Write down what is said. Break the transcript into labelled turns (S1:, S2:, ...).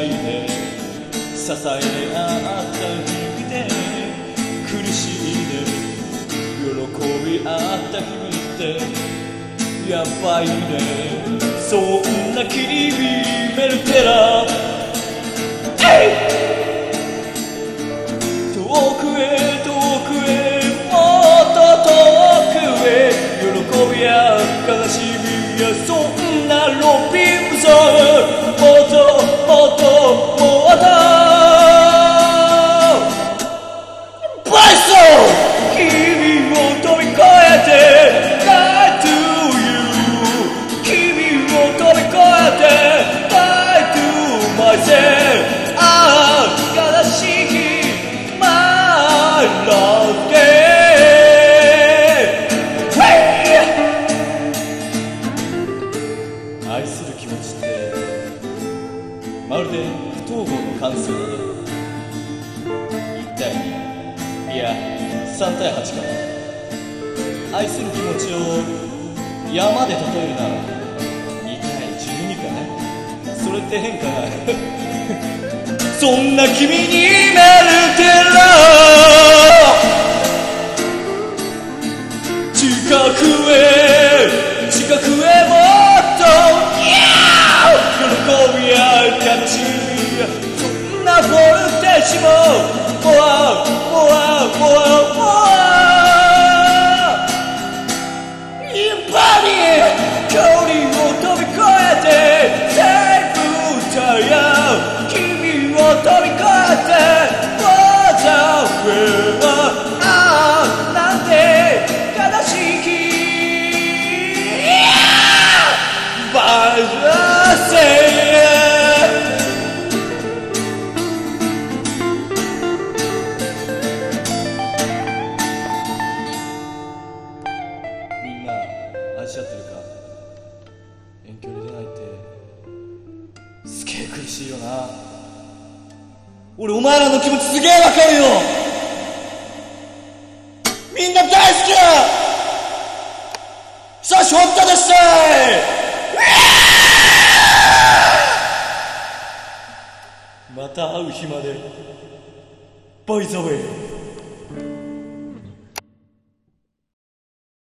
S1: いで支え合った日々で苦しいで喜び合った日々ってやばいね。そんな君メルテラ遠くへ遠くへもっと遠くへ喜びや悲しみやそんなロビンソンもっともっともっとバイソン君を飛び越えて Die to you 君を飛び越えて Die to myself ああ悲しいMy love day 愛する気持ちってまるで不統合の関数だね。1対2いや3対8かな。愛する気持ちを山で例えるなら2対12かな。それって変かなそんな君にメルテラ近くへ近くへもっと喜びや悲しみやそんなボルテージももわもわもわもわいっぱい距離を飛び越えてセーフタイヤ君を飛び越えて What's up withなんで悲しい日バイザーセイみんな愛し合ってるか。遠距離恋愛ってすげえ苦しいよな。俺お前らの気持ちすげえわかるよ。みんな大好きだ。さあショットでしたい。また会う日までバイザウェイ。